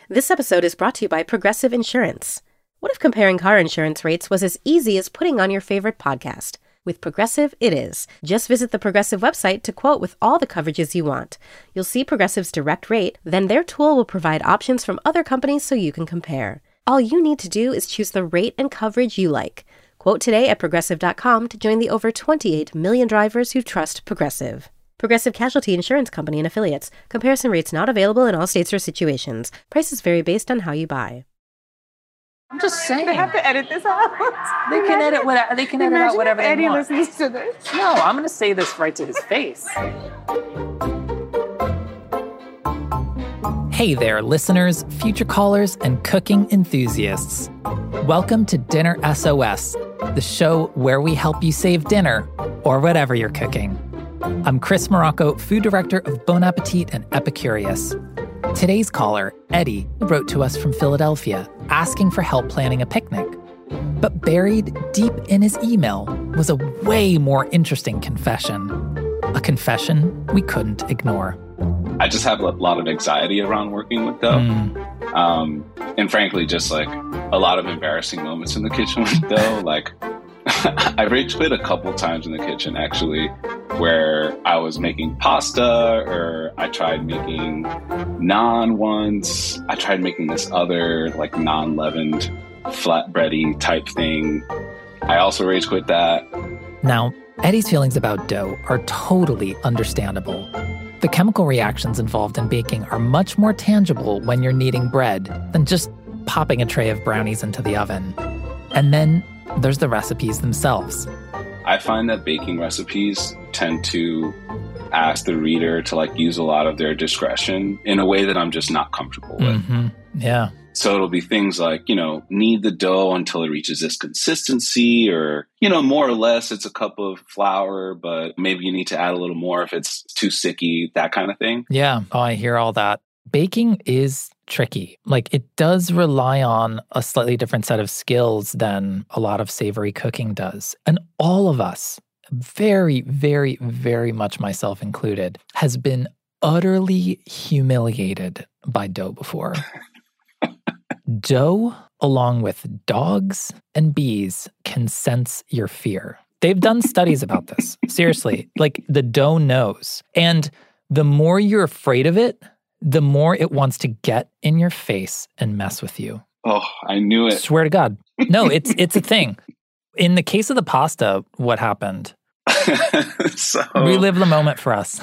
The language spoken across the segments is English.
This episode is brought to you by Progressive Insurance. What if comparing car insurance rates was as easy as putting on your favorite podcast? With Progressive, it is. Just visit the Progressive website to quote with all the coverages you want. You'll see Progressive's direct rate, then their tool will provide options from other companies so you can compare. All you need to do is choose the rate and coverage you like. Quote today at Progressive.com to join the over 28 million drivers who trust Progressive. Progressive Casualty Insurance Company and Affiliates. Comparison rates not available in all states or situations. Prices vary based on how you buy. I'm just saying. They have to edit this out. They can edit whatever. They can edit out whatever they Eddie want. listens to this. No, I'm going to say this right to his face. Hey there, listeners, future callers, and cooking enthusiasts. Welcome to Dinner SOS, the show where we help you save dinner or whatever you're cooking. I'm Chris Morocco, food director of Bon Appetit and Epicurious. Today's caller, Eddie, wrote to us from Philadelphia asking for help planning a picnic. But buried deep in his email was a way more interesting confession. A confession we couldn't ignore. I just have a lot of anxiety around working with dough. And frankly, just like a lot of embarrassing moments in the kitchen with dough. Like I rage quit a couple times in the kitchen, actually, where I was making pasta or I tried making naan once. I tried making this other like non-leavened flatbready type thing. I also rage quit that. Now, Eddie's feelings about dough are totally understandable. The chemical reactions involved in baking are much more tangible when you're kneading bread than just popping a tray of brownies into the oven. And then there's the recipes themselves. I find that baking recipes tend to ask the reader to like use a lot of their discretion in a way that I'm just not comfortable with. Yeah. So it'll be things like, knead the dough until it reaches this consistency or, more or less it's a cup of flour, but maybe you need to add a little more if it's too sticky, that kind of thing. Yeah. Oh, I hear all that. Baking is tricky. Like it does rely on a slightly different set of skills than a lot of savory cooking does. And all of us, very, very, very much myself included, has been utterly humiliated by dough before. Dough, along with dogs and bees, can sense your fear. They've done studies about this. Seriously, like the dough knows. And the more you're afraid of it, the more it wants to get in your face and mess with you. Oh, I knew it. Swear to God. No, it's a thing. In the case of the pasta, what happened? Relive the moment for us.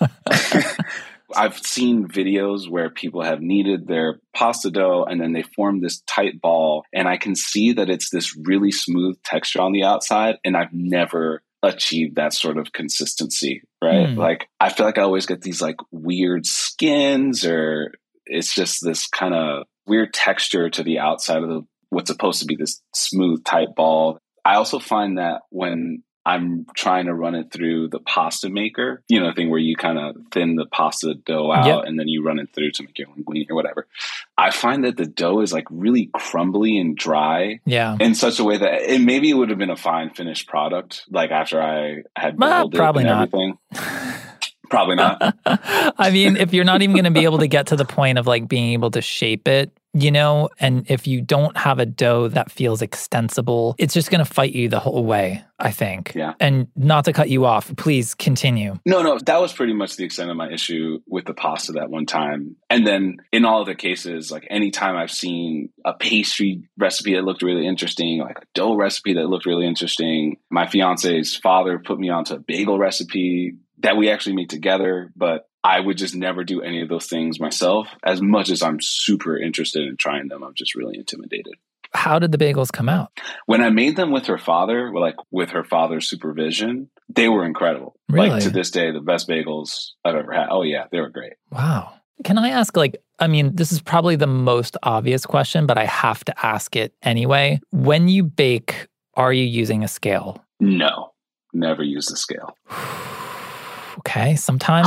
I've seen videos where people have kneaded their pasta dough and then they form this tight ball. And I can see that it's this really smooth texture on the outside. And I've never achieved that sort of consistency, right? Like, I feel like I always get these like weird skins or it's just this kind of weird texture to the outside of what's supposed to be this smooth tight ball. I also find that when I'm trying to run it through the pasta maker, the thing where you kind of thin the pasta dough out and then you run it through to make your linguine or whatever. I find that the dough is like really crumbly and dry in such a way that maybe it would have been a fine finished product, like after I had boiled it and everything. Probably not. I mean, if you're not even going to be able to get to the point of like being able to shape it, and if you don't have a dough that feels extensible, it's just going to fight you the whole way, I think. Yeah. And not to cut you off, please continue. No, that was pretty much the extent of my issue with the pasta that one time. And then in all other cases, like anytime I've seen a pastry recipe that looked really interesting, like a dough recipe that looked really interesting, my fiance's father put me onto a bagel recipe that we actually made together, but I would just never do any of those things myself. As much as I'm super interested in trying them, I'm just really intimidated. How did the bagels come out? When I made them with her father, like with her father's supervision, they were incredible. Really? Like to this day, the best bagels I've ever had. Oh yeah, they were great. Wow. Can I ask, this is probably the most obvious question, but I have to ask it anyway. When you bake, are you using a scale? No, never use the scale. Okay. Sometimes,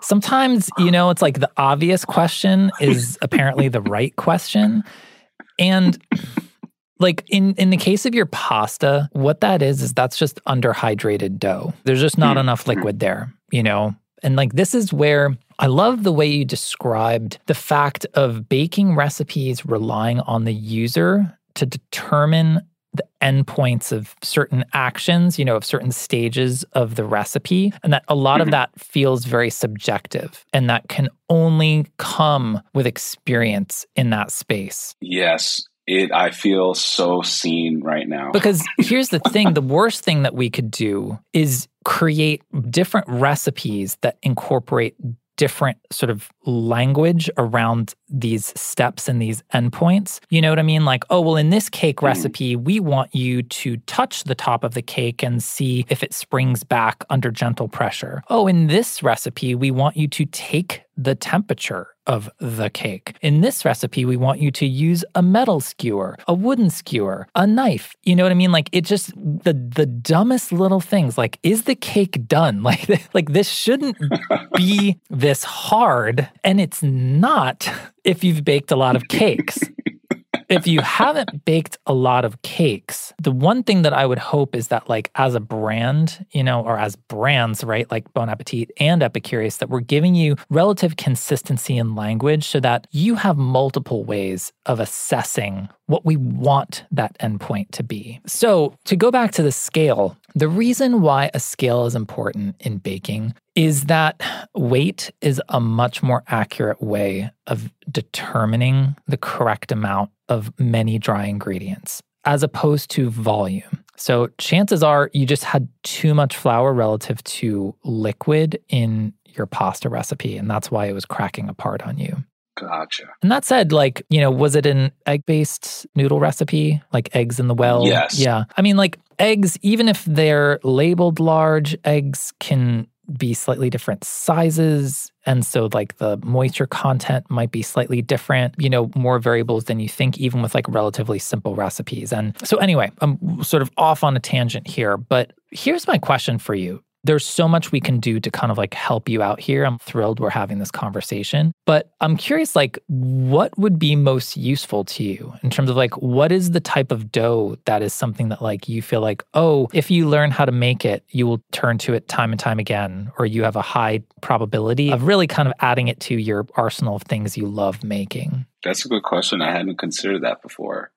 it's like the obvious question is apparently the right question. And like in the case of your pasta, what that is that's just underhydrated dough. There's just not enough liquid there, And like this is where I love the way you described the fact of baking recipes relying on the user to determine the endpoints of certain actions, of certain stages of the recipe, and that a lot of that feels very subjective, and that can only come with experience in that space. Yes. I feel so seen right now. Because here's the thing, the worst thing that we could do is create different recipes that incorporate different sort of language around these steps and these endpoints. You know what I mean? Like, oh, well, in this cake recipe, we want you to touch the top of the cake and see if it springs back under gentle pressure. Oh, in this recipe, we want you to take the temperature of the cake. In this recipe, we want you to use a metal skewer, a wooden skewer, a knife. You know what I mean? Like, it just, the dumbest little things, like, is the cake done? Like this shouldn't be this hard, and it's not if you've baked a lot of cakes. If you haven't baked a lot of cakes, the one thing that I would hope is that, like, as a brand, or as brands, right, like Bon Appetit and Epicurious, that we're giving you relative consistency in language so that you have multiple ways of assessing what we want that endpoint to be. So to go back to the scale, the reason why a scale is important in baking is that weight is a much more accurate way of determining the correct amount of many dry ingredients, as opposed to volume. So chances are you just had too much flour relative to liquid in your pasta recipe, and that's why it was cracking apart on you. Gotcha. And that said, like, was it an egg-based noodle recipe? Like eggs in the well? Yes. Yeah. I mean, like, eggs, even if they're labeled large, eggs can be slightly different sizes. And so, like, the moisture content might be slightly different, more variables than you think, even with, like, relatively simple recipes. And so anyway, I'm sort of off on a tangent here, but here's my question for you. There's so much we can do to kind of, like, help you out here. I'm thrilled we're having this conversation. But I'm curious, like, what would be most useful to you in terms of, like, what is the type of dough that is something that, like, you feel like, oh, if you learn how to make it, you will turn to it time and time again, or you have a high probability of really kind of adding it to your arsenal of things you love making? That's a good question. I hadn't considered that before.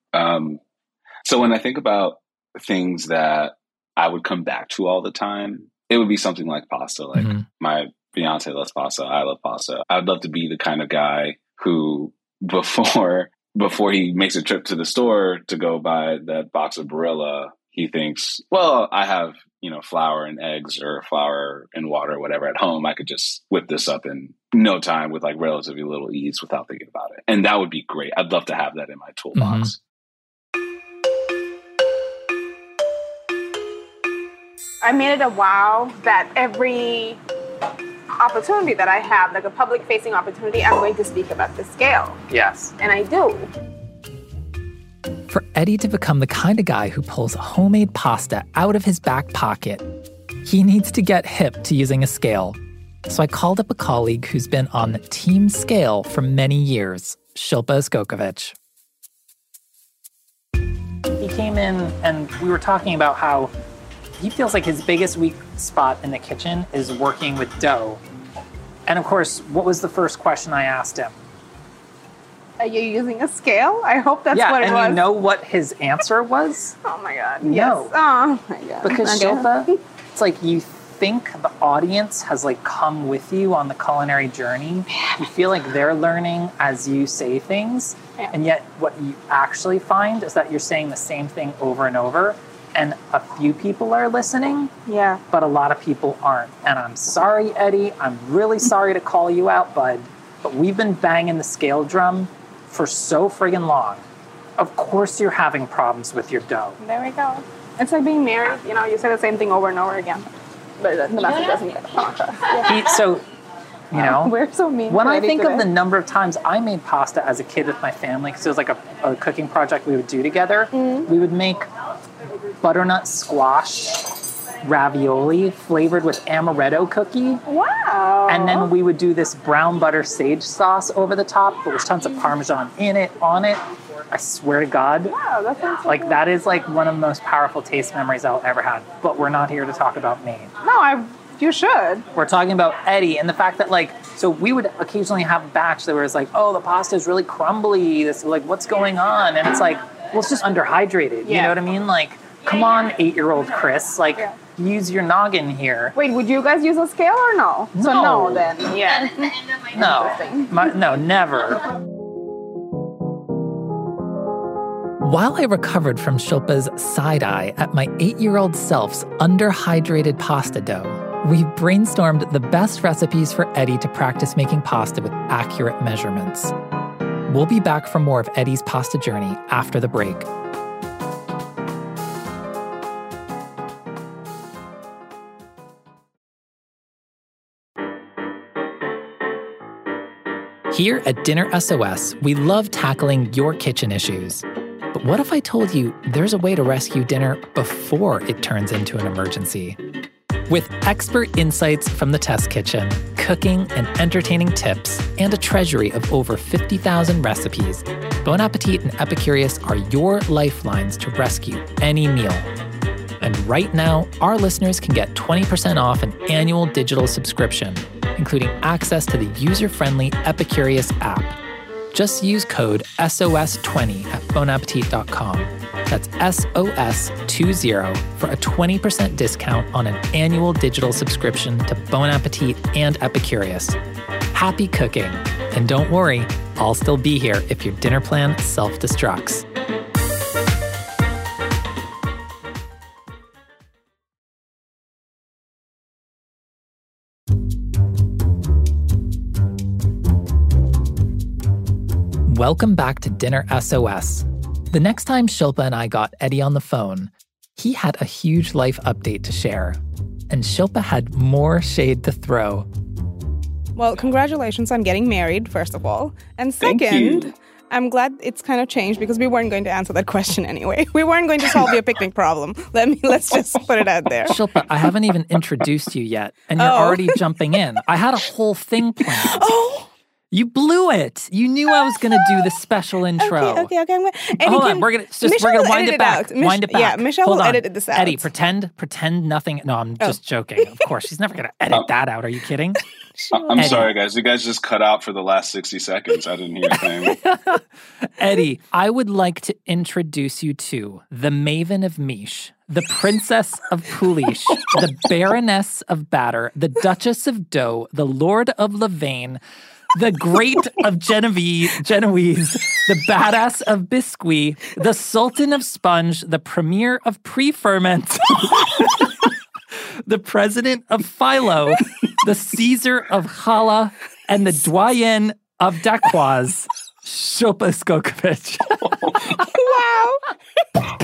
So when I think about things that I would come back to all the time, it would be something like pasta. Like my fiance loves pasta. I love pasta. I'd love to be the kind of guy who before he makes a trip to the store to go buy that box of Barilla, he thinks, well, I have, flour and eggs or flour and water or whatever at home. I could just whip this up in no time with, like, relatively little ease without thinking about it. And that would be great. I'd love to have that in my toolbox. I made it a wow that every opportunity that I have, like a public-facing opportunity, I'm going to speak about the scale. Yes. And I do. For Eddie to become the kind of guy who pulls homemade pasta out of his back pocket, he needs to get hip to using a scale. So I called up a colleague who's been on the team scale for many years, Shilpa Skokovic. He came in and we were talking about how he feels like his biggest weak spot in the kitchen is working with dough. And of course, what was the first question I asked him? Are you using a scale? I hope that's what it was. Yeah, and you know what his answer was? Oh my God, no. Yes. Oh my God. Because Shilpa, it's like you think the audience has, like, come with you on the culinary journey. You feel like they're learning as you say things. Yeah. And yet what you actually find is that you're saying the same thing over and over. And a few people are listening, Yeah. but a lot of people aren't. And I'm sorry, Eddie. I'm really sorry to call you out, bud. But we've been banging the scale drum for so friggin' long. Of course you're having problems with your dough. There we go. It's like being married. You say the same thing over and over again. But the message doesn't get across. Yeah. We're so mean. When I think of the number of times I made pasta as a kid with my family, because it was like a cooking project we would do together, we would make butternut squash ravioli flavored with amaretto cookie. Wow. And then we would do this brown butter sage sauce over the top, but with tons of Parmesan on it. I swear to God. Wow, that sounds so like cool. that is like one of the most powerful taste memories I'll ever had. But we're not here to talk about me. No, you should. We're talking about Eddie and the fact that, like, So we would occasionally have a batch that was like, oh, the pasta is really crumbly. This like, what's going on? And it's like, well, it's just underhydrated. You know what I mean? Like, come on, 8-year-old Chris. Like, use your noggin here. Wait, would you guys use a scale or no? No. So no, then. Yeah. No, never. While I recovered from Shilpa's side-eye at my 8-year-old self's underhydrated pasta dough, we brainstormed the best recipes for Eddie to practice making pasta with accurate measurements. We'll be back for more of Eddie's pasta journey after the break. Here at Dinner SOS, we love tackling your kitchen issues. But what if I told you there's a way to rescue dinner before it turns into an emergency? With expert insights from the test kitchen, cooking and entertaining tips, and a treasury of over 50,000 recipes, Bon Appetit and Epicurious are your lifelines to rescue any meal. And right now, our listeners can get 20% off an annual digital subscription, including access to the user-friendly Epicurious app. Just use code SOS20 at bonappetit.com. That's SOS20 for a 20% discount on an annual digital subscription to Bon Appetit and Epicurious. Happy cooking. And don't worry, I'll still be here if your dinner plan self-destructs. Welcome back to Dinner SOS. The next time Shilpa and I got Eddie on the phone, he had a huge life update to share. And Shilpa had more shade to throw. Well, congratulations on getting married, first of all. And second, I'm glad it's kind of changed because we weren't going to answer that question anyway. We weren't going to solve your picnic problem. Let's just put it out there. Shilpa, I haven't even introduced you yet, and you're already jumping in. I had a whole thing planned. Oh! You blew it. You knew I was going to do the special intro. Okay. Hold on, we're gonna wind it back. Wind it back. Yeah, Michelle will edit this out. Eddie, pretend nothing. No, I'm just joking. Of course, she's never going to edit that out. Are you kidding? I'm sorry, guys. You guys just cut out for the last 60 seconds. I didn't hear a thing. Eddie, I would like to introduce you to the Maven of Mish, the Princess of Poulish, the Baroness of Batter, the Duchess of Dough, the Lord of Lavane, the Great of Genoese, the Badass of Biscuit, the Sultan of Sponge, the Premier of Pre-Ferment, the President of Philo, the Caesar of Challah, and the Doyen of Dakwaz, Shilpa Skokovich. Wow.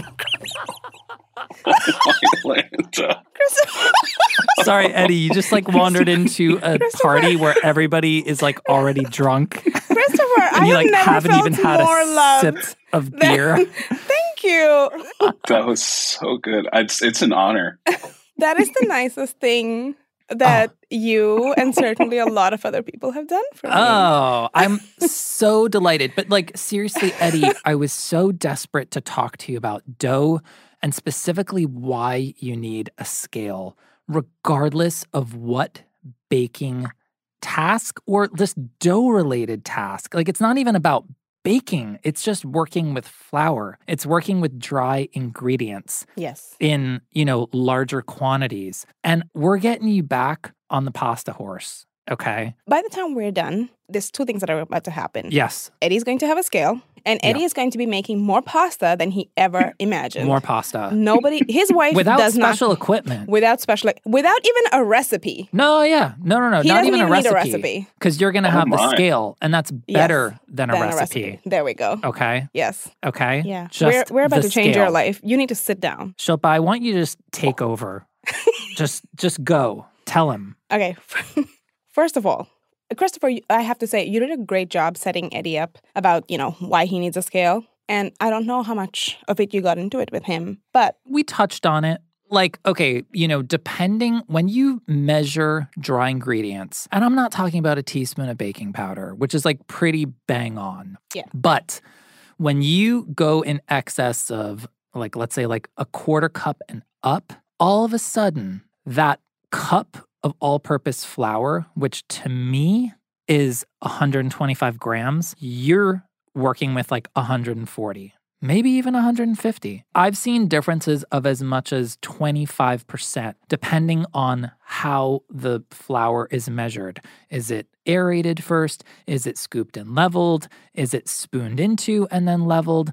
Sorry, Eddie, you just wandered into a party where everybody is already drunk. Christopher, and you haven't even had a sip of beer. Thank you. That was so good. It's an honor. That is the nicest thing that you and certainly a lot of other people have done for me. Oh, I'm so delighted. But seriously, Eddie, I was so desperate to talk to you about dough and specifically why you need a scale, regardless of what baking task or this dough-related task. It's not even about baking. It's just working with flour. It's working with dry ingredients. Yes. In, larger quantities. And we're getting you back on the pasta horse, okay? By the time we're done, there's two things that are about to happen. Yes. Eddie's going to have a scale, and Eddie is going to be making more pasta than he ever imagined. More pasta. His wife without does special not, equipment. Without even a recipe. No, yeah. No. He not doesn't even a need recipe. Because you're going to have the scale, and that's better than a recipe. There we go. Okay. Yes. Okay. Yeah. Just we're about to change scale. your life. You need to sit down. Shilpa, I want you to just take over. just go. Tell him. Okay. First of all, Christopher, I have to say, you did a great job setting Eddie up about, why he needs a scale. And I don't know how much of it you got into it with him, but we touched on it. Okay, depending when you measure dry ingredients, and I'm not talking about a teaspoon of baking powder, which is pretty bang on. Yeah. But when you go in excess of let's say a quarter cup and up, all of a sudden that cup of all-purpose flour, which to me is 125 grams, you're working with like 140, maybe even 150. I've seen differences of as much as 25%, depending on how the flour is measured. Is it aerated first? Is it scooped and leveled? Is it spooned into and then leveled?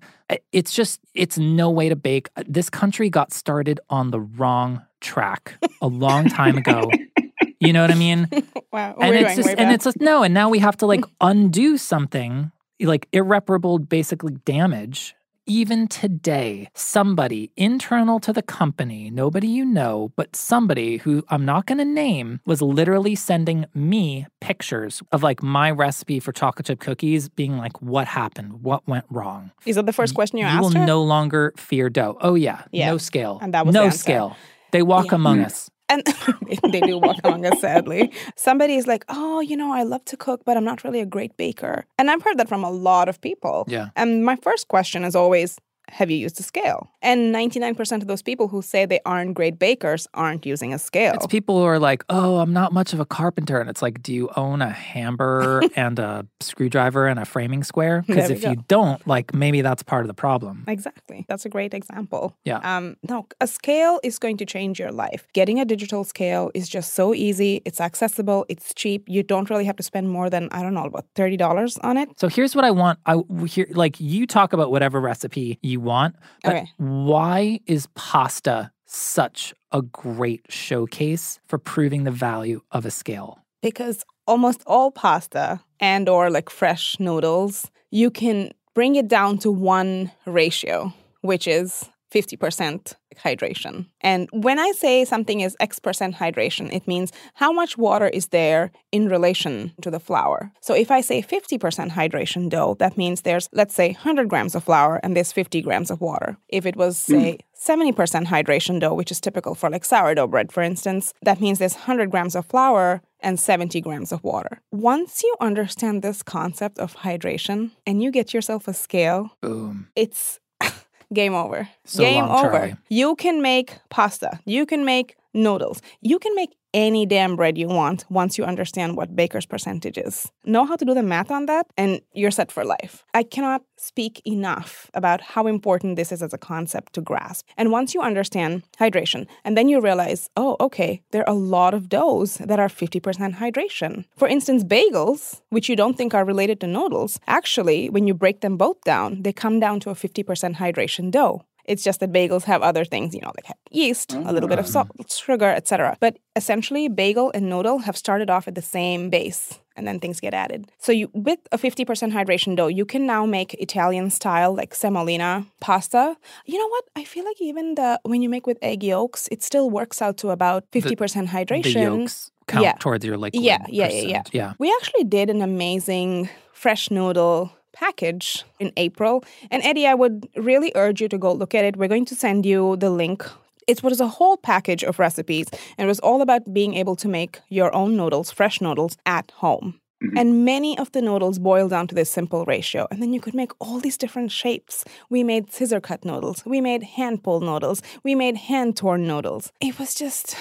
It's no way to bake. This country got started on the wrong track a long time ago. You know what I mean? Wow. And it's just no, and now we have to like undo something, like irreparable basically damage. Even today, somebody internal to the company, nobody you know, but somebody who I'm not going to name, was literally sending me pictures of like my recipe for chocolate chip cookies, being like, what happened? What went wrong? Is that the first question you asked You will her? no longer fear dough. Oh yeah. No scale. And that was no the answer. scale. They walk among us. And they do walk among us, sadly. Somebody is like, oh, I love to cook, but I'm not really a great baker. And I've heard that from a lot of people. Yeah. And my first question is always, have you used a scale? And 99% of those people who say they aren't great bakers aren't using a scale. It's people who are like, oh, I'm not much of a carpenter. And it's like, do you own a hammer and a screwdriver and a framing square? Because if you don't, like, maybe that's part of the problem. Exactly. That's a great example. Yeah. No, a scale is going to change your life. Getting a digital scale is just so easy. It's accessible. It's cheap. You don't really have to spend more than, I don't know, about $30 on it. So here's what I want. Like, you talk about whatever recipe you want, but why is pasta such a great showcase for proving the value of a scale? Because almost all pasta and or like fresh noodles, you can bring it down to one ratio, which is 50% hydration. And when I say something is X% hydration, it means how much water is there in relation to the flour. So if I say 50% hydration dough, that means there's, let's say, 100 grams of flour and there's 50 grams of water. If it was, say, 70% hydration dough, which is typical for like sourdough bread, for instance, that means there's 100 grams of flour and 70 grams of water. Once you understand this concept of hydration and you get yourself a scale, boom, it's game over. So game long, over. Charlie. You can make pasta. You can make noodles. You can make any damn bread you want once you understand what baker's percentage is. Know how to do the math on that, and you're set for life. I cannot speak enough about how important this is as a concept to grasp. And once you understand hydration, and then you realize, oh, okay, there are a lot of doughs that are 50% hydration. For instance, bagels, which you don't think are related to noodles, actually, when you break them both down, they come down to a 50% hydration dough. It's just that bagels have other things, they have yeast, a little bit of salt, sugar, etc. But essentially, bagel and noodle have started off at the same base, and then things get added. So with a 50% hydration dough, you can now make Italian-style, like semolina pasta. You know what? I feel like even when you make with egg yolks, it still works out to about 50% hydration. The yolks count towards your liquid percent. Yeah. We actually did an amazing fresh noodle package in April. And Eddie, I would really urge you to go look at it. We're going to send you the link. It was a whole package of recipes, and it was all about being able to make your own noodles, fresh noodles, at home. Mm-hmm. And many of the noodles boil down to this simple ratio. And then you could make all these different shapes. We made scissor-cut noodles. We made hand-pulled noodles. We made hand-torn noodles. It was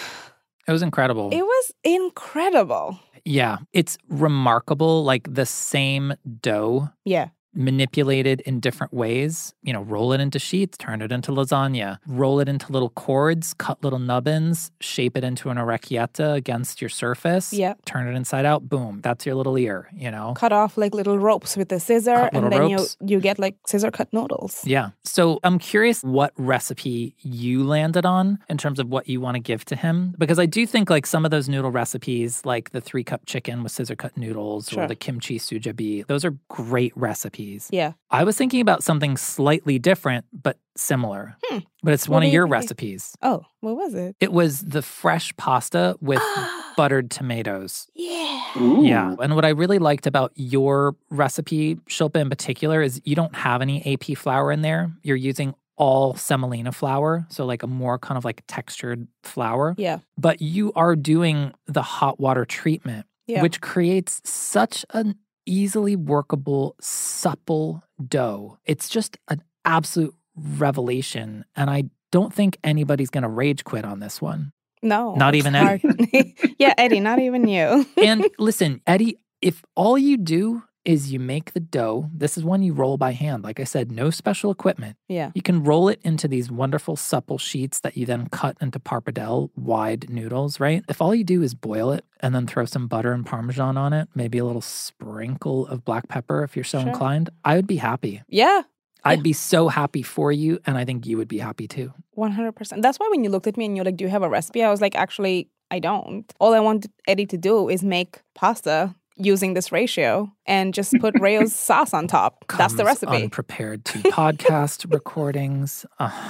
incredible. It was incredible. Yeah, it's remarkable, like the same dough manipulated in different ways. Roll it into sheets, turn it into lasagna, roll it into little cords, cut little nubbins, shape it into an orecchietta against your surface, turn it inside out, boom, that's your little ear, Cut off like little ropes with a scissor, and then you get like scissor-cut noodles. Yeah. So I'm curious what recipe you landed on in terms of what you want to give to him, because I do think like some of those noodle recipes, like the 3-cup chicken with scissor-cut noodles or the kimchi sujabi, those are great recipes. Yeah. I was thinking about something slightly different, but similar. But it's one of your recipes. Oh, what was it? It was the fresh pasta with buttered tomatoes. Yeah. Ooh. Yeah. And what I really liked about your recipe, Shilpa in particular, is you don't have any AP flour in there. You're using all semolina flour, so like a more kind of like textured flour. Yeah. But you are doing the hot water treatment, which creates such an easily workable, supple dough. It's just an absolute revelation. And I don't think anybody's going to rage quit on this one. No. Not even Eddie. Yeah, Eddie, not even you. And listen, Eddie, if all you do is you make the dough, this is one you roll by hand. Like I said, no special equipment. Yeah. You can roll it into these wonderful supple sheets that you then cut into pappardelle wide noodles, right? If all you do is boil it and then throw some butter and Parmesan on it, maybe a little sprinkle of black pepper if you're so inclined, I would be happy. Yeah. I'd be so happy for you, and I think you would be happy too. 100%. That's why when you looked at me and you're like, do you have a recipe? I was like, actually, I don't. All I want Eddie to do is make pasta using this ratio and just put Rayo's sauce on top. That's the recipe. Unprepared to podcast recordings.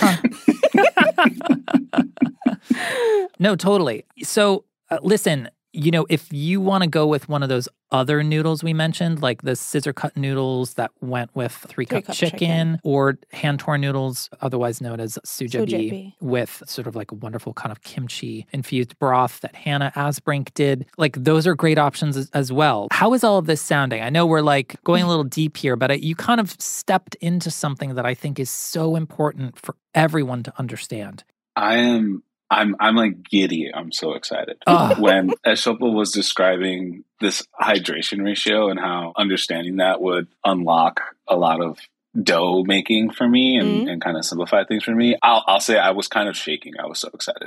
No, totally. So listen, if you want to go with one of those other noodles we mentioned, like the scissor cut noodles that went with three-cup chicken, or hand-torn noodles, otherwise known as sujebi, with sort of like a wonderful kind of kimchi-infused broth that Hannah Asbrink did, like those are great options as well. How is all of this sounding? I know we're like going a little deep here, but you kind of stepped into something that I think is so important for everyone to understand. I'm like giddy. I'm so excited. When Eshopa was describing this hydration ratio and how understanding that would unlock a lot of dough making for me and kind of simplify things for me, I'll say I was kind of shaking. I was so excited.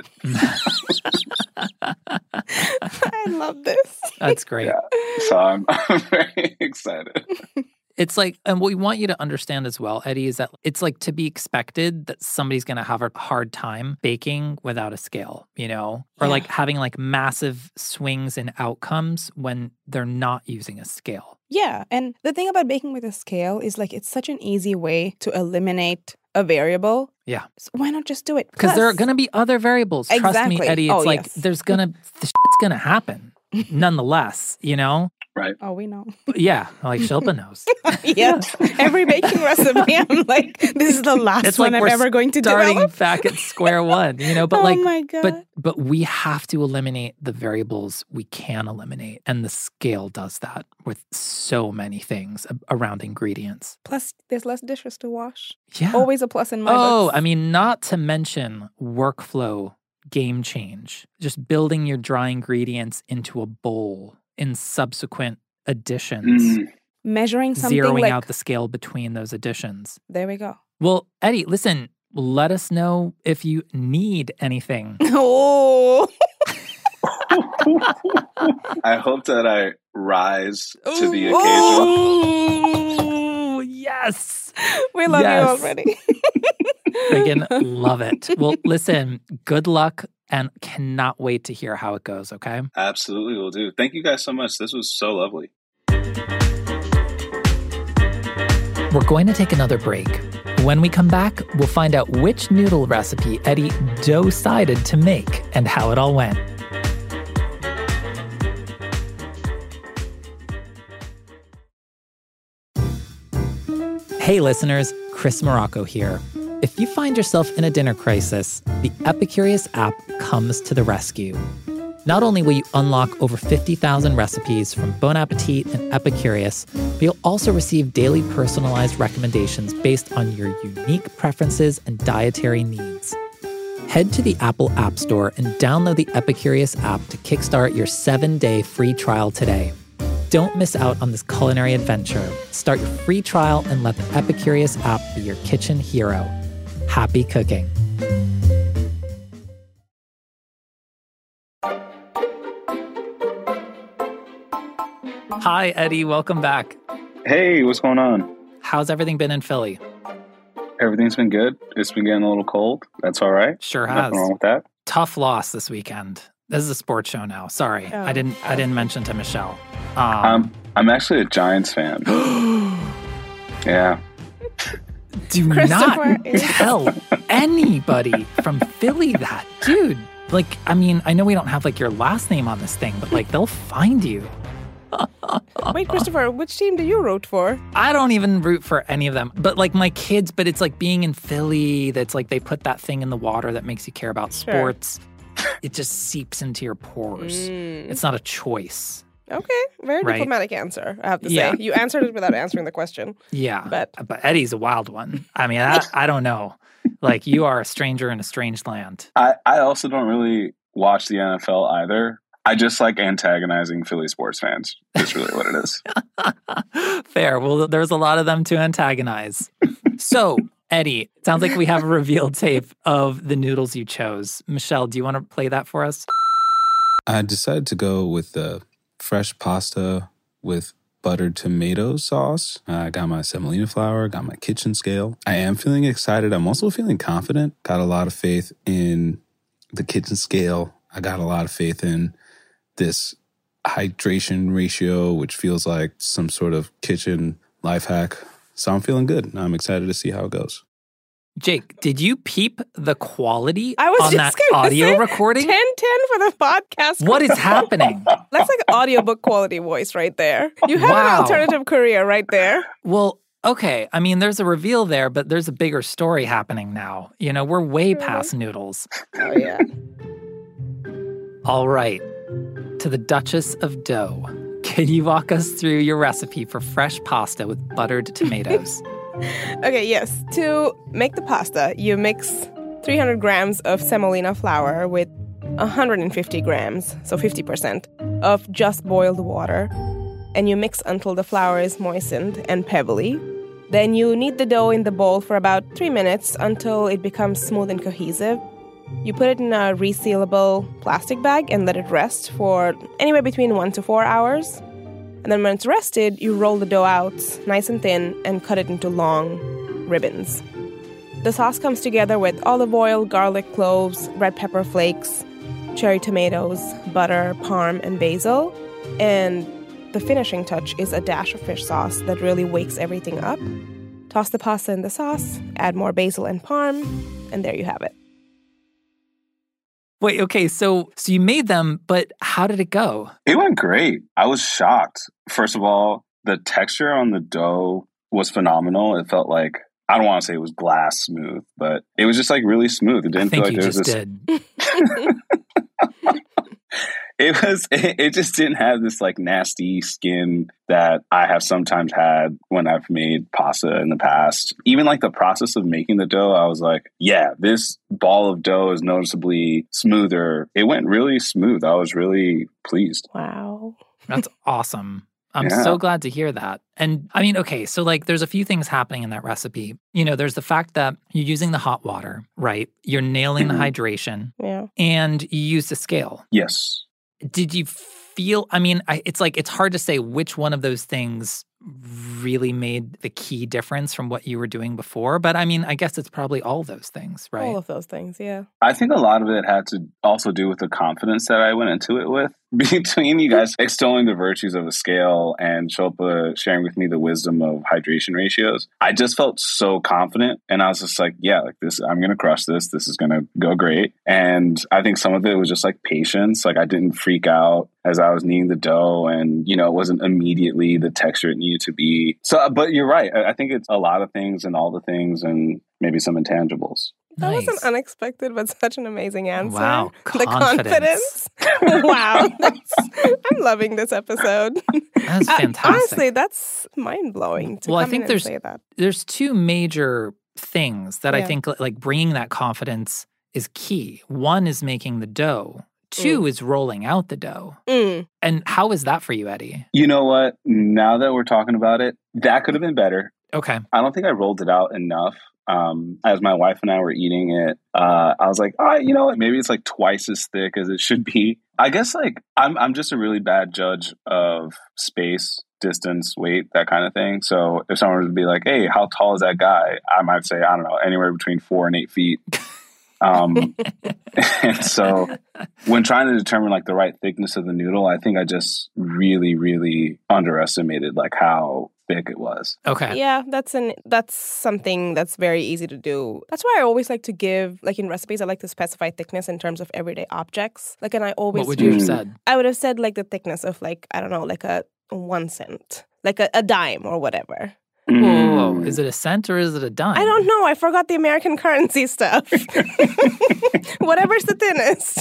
I love this. That's great. Yeah. So I'm very excited. It's like, and what we want you to understand as well, Eddie, is that it's like to be expected that somebody's going to have a hard time baking without a scale, or like having like massive swings in outcomes when they're not using a scale. Yeah. And the thing about baking with a scale is like, it's such an easy way to eliminate a variable. Yeah. So why not just do it? Because there are going to be other variables. Trust me, Eddie. It's like, there's going to, the shit's going to happen nonetheless, Right. Oh, we know. Yeah, like Shilpa knows. Yeah. Every baking recipe, I'm like, this is the last one I'm ever going to starting develop. back at square one, But oh like, my God. but we have to eliminate the variables we can eliminate, and the scale does that with so many things around ingredients. Plus, there's less dishes to wash. Yeah, always a plus in my books. I mean, not to mention workflow game change. Just building your dry ingredients into a bowl in subsequent additions. Measuring something zeroing out the scale between those additions. There we go. Well, Eddie, listen, let us know if you need anything. Oh. I hope that I rise to the occasion. Oh, yes. We love you already. Friggin' love it. Well, listen, good luck. And cannot wait to hear how it goes, okay? Absolutely will do. Thank you guys so much. This was so lovely. We're going to take another break. When we come back, we'll find out which noodle recipe Eddie decided to make and how it all went. Hey listeners, Chris Morocco here. If you find yourself in a dinner crisis, the Epicurious app comes to the rescue. Not only will you unlock over 50,000 recipes from Bon Appetit and Epicurious, but you'll also receive daily personalized recommendations based on your unique preferences and dietary needs. Head to the Apple App Store and download the Epicurious app to kickstart your 7-day free trial today. Don't miss out on this culinary adventure. Start your free trial and let the Epicurious app be your kitchen hero. Happy cooking. Hi, Eddie. Welcome back. Hey, what's going on? How's everything been in Philly? Everything's been good. It's been getting a little cold. That's all right. Sure has. Nothing wrong with that. Tough loss this weekend. This is a sports show now. Sorry, I didn't mention to Michelle. I'm actually a Giants fan. Yeah. Do not tell anybody from Philly that, dude. Like, I mean, I know we don't have like your last name on this thing, but like they'll find you. Wait, Christopher, which team do you root for? I don't even root for any of them. But like my kids, but it's like being in Philly, that's like they put that thing in the water that makes you care about sports. It just seeps into your pores. It's not a choice. Okay, very diplomatic answer, I have to say. You answered it without answering the question. Yeah, but Eddie's a wild one. I mean, I don't know. Like, you are a stranger in a strange land. I also don't really watch the NFL either. I just like antagonizing Philly sports fans. That's really what it is. Fair. Well, there's a lot of them to antagonize. So, Eddie, it sounds like we have a reveal tape of the noodles you chose. Michelle, do you want to play that for us? I decided to go with the fresh pasta with buttered tomato sauce. I got my semolina flour, got my kitchen scale. I am feeling excited. I'm also feeling confident. Got a lot of faith in the kitchen scale. I got a lot of faith in this hydration ratio, which feels like some sort of kitchen life hack. So I'm feeling good. I'm excited to see how it goes. Jake, did you peep the quality I was on just that gonna audio say recording? 10-10 for the podcast. What is happening? That's like audiobook quality voice right there. You have Wow. an alternative career right there. Well, okay. I mean, there's a reveal there, but there's a bigger story happening now. You know, we're way past noodles. Oh, yeah. All right. To the Duchess of Dough. Can you walk us through your recipe for fresh pasta with buttered tomatoes? Okay, yes. To make the pasta, you mix 300 grams of semolina flour with 150 grams, so 50%, of just boiled water. And you mix until the flour is moistened and pebbly. Then you knead the dough in the bowl for about 3 minutes until it becomes smooth and cohesive. You put it in a resealable plastic bag and let it rest for anywhere between 1 to 4 hours. And then when it's rested, you roll the dough out nice and thin and cut it into long ribbons. The sauce comes together with olive oil, garlic cloves, red pepper flakes, cherry tomatoes, butter, parm, and basil. And the finishing touch is a dash of fish sauce that really wakes everything up. Toss the pasta in the sauce, add more basil and parm, and there you have it. Wait, okay, so you made them, but how did it go? It went great. I was shocked. First of all, the texture on the dough was phenomenal. It felt like, I don't want to say it was glass smooth, but it was just like really smooth. It didn't feel like there was this. It just didn't have this like nasty skin that I have sometimes had when I've made pasta in the past. Even like the process of making the dough, I was like, yeah, this ball of dough is noticeably smoother. It went really smooth. I was really pleased. Wow. That's awesome. I'm so glad to hear that. And I mean, okay, so like there's a few things happening in that recipe. You know, there's the fact that you're using the hot water, right? You're nailing the hydration. Yeah. And you used a scale. Yes. Did you feel, I mean, it's like, it's hard to say which one of those things really made the key difference from what you were doing before. But I mean, I guess it's probably all those things, right? All of those things, yeah. I think a lot of it had to also do with the confidence that I went into it with. Between you guys extolling the virtues of a scale and Shilpa sharing with me the wisdom of hydration ratios, I just felt so confident. And I was just like, yeah, like this, I'm going to crush this. This is going to go great. And I think some of it was just like patience. Like I didn't freak out as I was kneading the dough, and, you know, it wasn't immediately the texture it needed to be. So, but you're right. I think it's a lot of things and all the things and maybe some intangibles. That was an unexpected but such an amazing answer. Wow. The confidence. Wow. I'm loving this episode. That's fantastic. Honestly, that's mind-blowing to well, come I think in and say that. There's two major things that I think like bringing that confidence is key. One is making the dough. Two is rolling out the dough. And how is that for you, Eddie? You know what? Now that we're talking about it, that could have been better. Okay. I don't think I rolled it out enough. As my wife and I were eating it, I was like, you know what? Maybe it's like twice as thick as it should be. I guess like I'm just a really bad judge of space, distance, weight, that kind of thing. So if someone would be like, hey, how tall is that guy? I might say, I don't know, anywhere between 4 and 8 feet. And so when trying to determine like the right thickness of the noodle, I think I just really, really underestimated like how thick it was. Okay. Yeah, that's something that's very easy to do. That's why I always like to give, like in recipes, I like to specify thickness in terms of everyday objects. Like, and I always... What would you have said? I would have said like the thickness of like, I don't know, like a 1 cent, like a dime or whatever. Whoa. Is it a cent or is it a dime? I don't know. I forgot the American currency stuff. Whatever's the thinnest.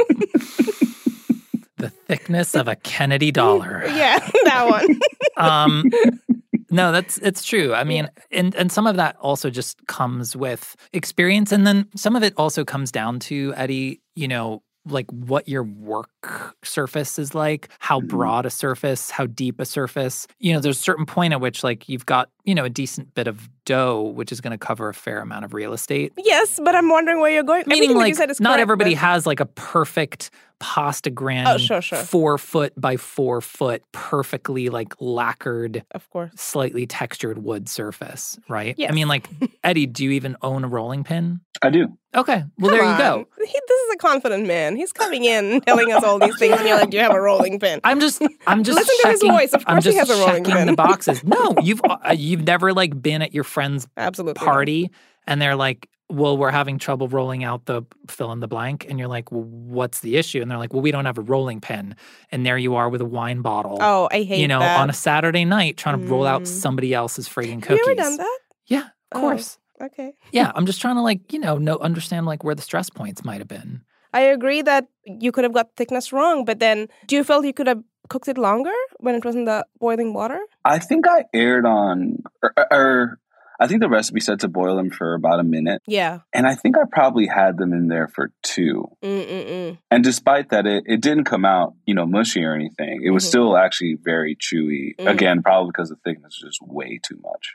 The thickness of a Kennedy dollar. Yeah, that one. No, it's true. I mean, and some of that also just comes with experience. And then some of it also comes down to, Eddie, you know, like what your work surface is like, how broad a surface, how deep a surface. You know, there's a certain point at which like you've got, you know, a decent bit of dough, which is going to cover a fair amount of real estate. Yes, but I'm wondering where you're going. Meaning like you said is not correct, everybody but... has like a perfect pasta granny, sure. 4 foot by 4 foot, perfectly like lacquered, of course, slightly textured wood surface, right? Yes. I mean, like, Eddie, do you even own a rolling pin? I do. Okay, well, there you go. This is a confident man. He's coming in telling us all these things, and you're like, "Do you have a rolling pin?" I'm just listen checking, to his voice. Of course, he has a rolling checking pin. the boxes. No, you've never like been at your friend's Absolutely party, and they're like, well, we're having trouble rolling out the fill in the blank. And you're like, well, what's the issue? And they're like, well, we don't have a rolling pin. And there you are with a wine bottle. Oh, I hate that. On a Saturday night trying to roll out somebody else's friggin' cookies. Have you ever done that? Yeah, of course. Okay. Yeah, I'm just trying to like, understand like where the stress points might have been. I agree that you could have got thickness wrong, but then do you feel you could have cooked it longer when it was in the boiling water? I think I aired on, I think the recipe said to boil them for about a minute. Yeah. And I think I probably had them in there for 2. And despite that, it didn't come out, mushy or anything. It was still actually very chewy. Again, probably because the thickness was just way too much.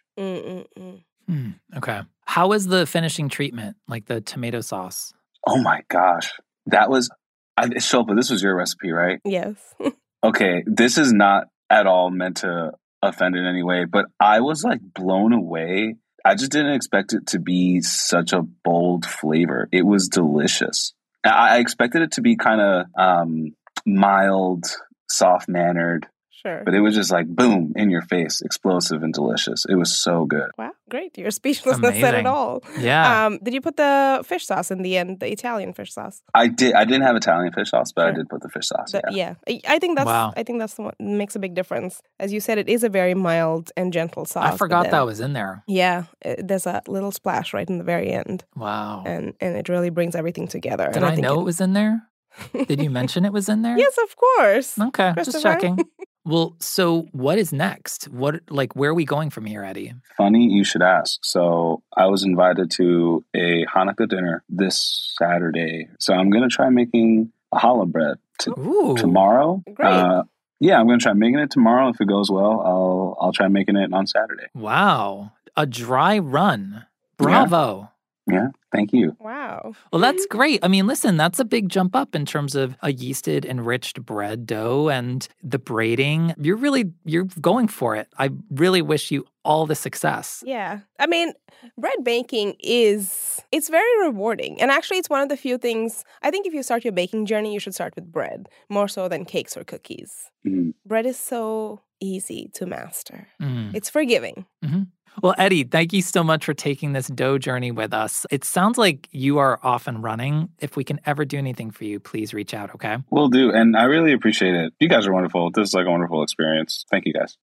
Okay. How was the finishing treatment, like the tomato sauce? Oh my gosh. That was, Shilpa, this was your recipe, right? Yes. Okay. This is not at all meant to offend in any way, but I was like blown away. I just didn't expect it to be such a bold flavor. It was delicious. I expected it to be kind of mild, soft-mannered. Sure. But it was just like, boom, in your face, explosive and delicious. It was so good. Wow, great. Your speechlessness said it all. Yeah. Did you put the fish sauce in the end, the Italian fish sauce? I did. I didn't have Italian fish sauce, but I did put the fish sauce. Yeah. I think that's the one that makes a big difference. As you said, it is a very mild and gentle sauce. I forgot that was in there. Yeah. There's a little splash right in the very end. Wow. And it really brings everything together. Did I know it was in there? Did you mention it was in there? Yes, of course. Okay, just checking. Well, so what is next? Where are we going from here, Eddie? Funny you should ask. So I was invited to a Hanukkah dinner this Saturday. So I'm going to try making a challah bread tomorrow. Great. Yeah, I'm going to try making it tomorrow. If it goes well, I'll try making it on Saturday. Wow. A dry run. Bravo. Yeah, thank you. Wow. Well, that's great. I mean, listen, that's a big jump up in terms of a yeasted, enriched bread dough and the braiding. You're going for it. I really wish you all the success. Yeah. I mean, bread baking it's very rewarding. And actually, it's one of the few things, I think if you start your baking journey, you should start with bread, more so than cakes or cookies. Bread is so easy to master. It's forgiving. Well, Eddie, thank you so much for taking this dough journey with us. It sounds like you are off and running. If we can ever do anything for you, please reach out, okay? Will do. And I really appreciate it. You guys are wonderful. This is like a wonderful experience. Thank you, guys.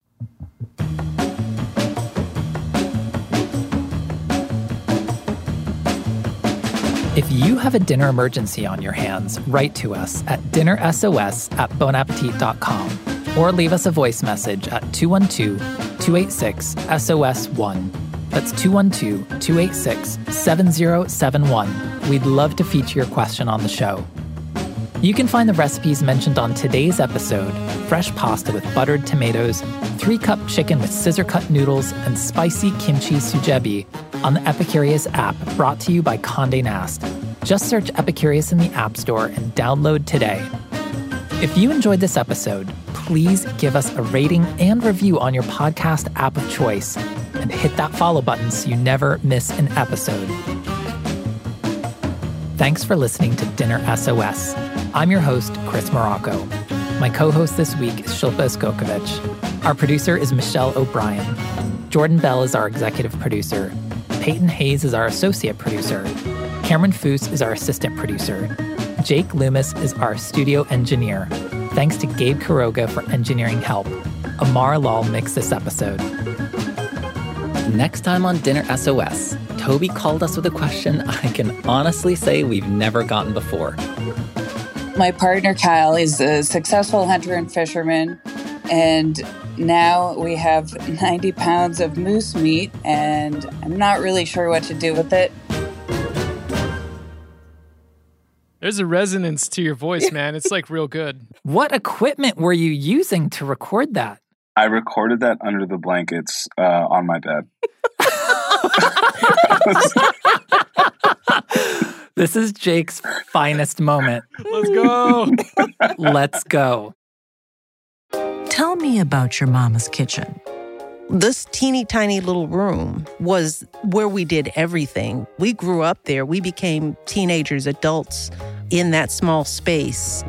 If you have a dinner emergency on your hands, write to us at dinnersos@bonappetit.com or leave us a voice message at 212-286-SOS1. That's 212-286-7071. We'd love to feature your question on the show. You can find the recipes mentioned on today's episode, fresh pasta with buttered tomatoes, 3-cup chicken with scissor-cut noodles, and spicy kimchi sujebi on the Epicurious app, brought to you by Condé Nast. Just search Epicurious in the App Store and download today. If you enjoyed this episode, please give us a rating and review on your podcast app of choice, and hit that follow button so you never miss an episode. Thanks for listening to Dinner SOS. I'm your host, Chris Morocco. My co-host this week is Shilpa Iskokovich. Our producer is Michelle O'Brien. Jordan Bell is our executive producer. Peyton Hayes is our associate producer. Cameron Foose is our assistant producer. Jake Loomis is our studio engineer. Thanks to Gabe Kuroga for engineering help. Amar Lal mixed this episode. Next time on Dinner SOS, Toby called us with a question I can honestly say we've never gotten before. My partner, Kyle, is a successful hunter and fisherman, and now we have 90 pounds of moose meat, and I'm not really sure what to do with it. There's a resonance to your voice, man. It's like real good. What equipment were you using to record that? I recorded that under the blankets on my bed. This is Jake's finest moment. Let's go. Let's go. Tell me about your mama's kitchen. This teeny tiny little room was where we did everything. We grew up there. We became teenagers, adults in that small space.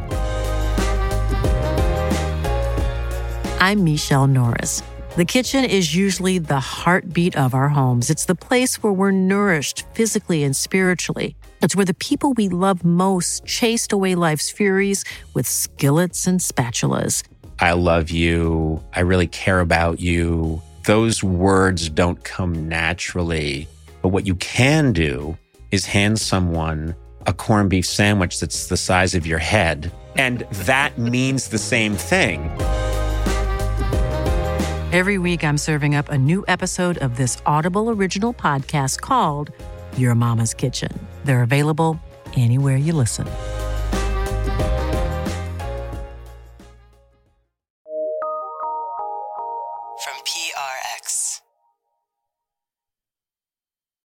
I'm Michelle Norris. The kitchen is usually the heartbeat of our homes. It's the place where we're nourished physically and spiritually. It's where the people we love most chased away life's furies with skillets and spatulas. I love you. I really care about you. Those words don't come naturally. But what you can do is hand someone a corned beef sandwich that's the size of your head. And that means the same thing. Every week, I'm serving up a new episode of this Audible original podcast called Your Mama's Kitchen. They're available anywhere you listen. From PRX.